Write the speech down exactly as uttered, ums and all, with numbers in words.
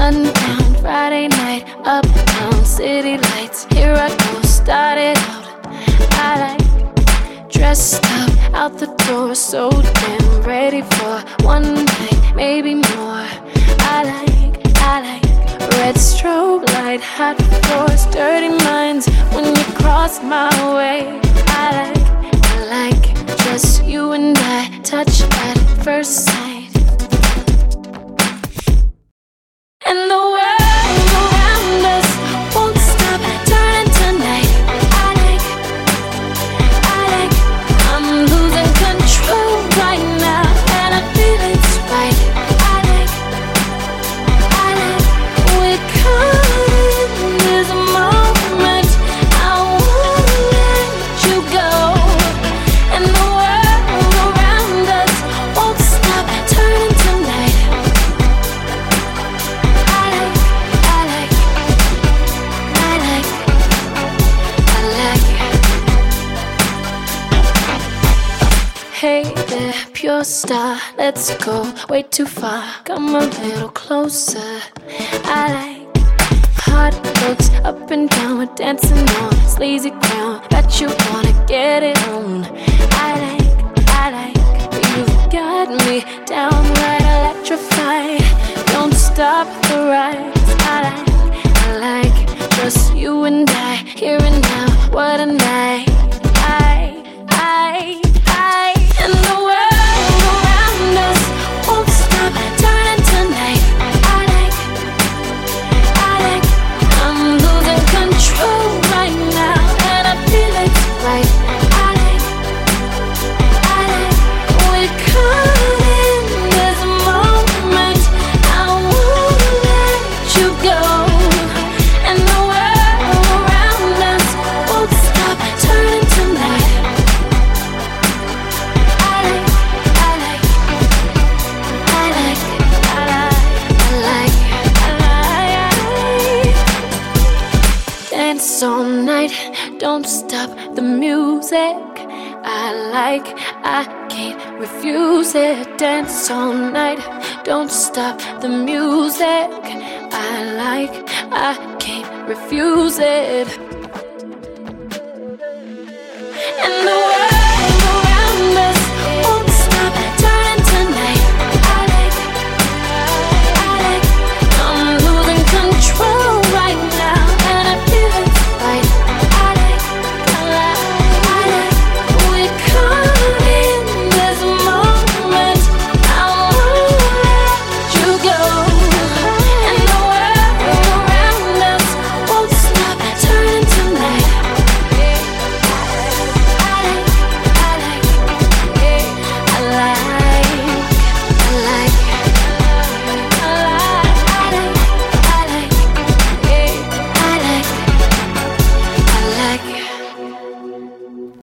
sundown, Friday night, uptown, city lights. Here I go, started out. I like dressed up, out the door, so damn ready for one night, maybe more. I like, I like red strobe light, hot floors, dirty minds. When you cross my way, I like, I like just you and I, touch at first sight. And the world around us won't stop turning tonight. I like, I like, I'm losing control right now, and I feel it's right. I like, I like, we're caught in this moment. I won't let you go. And the world around us won't stop turning tonight. Hey there, pure star, let's go. Way too far, come a little closer. I like hot looks, up and down, we're dancing on sleazy ground. Bet you wanna get it on. I like, I like, you've got me downright electrified. Don't stop the rise. I like, I like, just you and I, here and now, what a night. I, I, I. And the world around us won't stop turning tonight. I like, I like, I'm losing control right now, and I feel it's right. I like, I like, we're caught in this moment. I won't let you go. And the world around us won't stop turning tonight. Dance all night, don't stop the music. I like, I can't refuse it. Dance all night, don't stop the music. I like, I can't refuse it. And the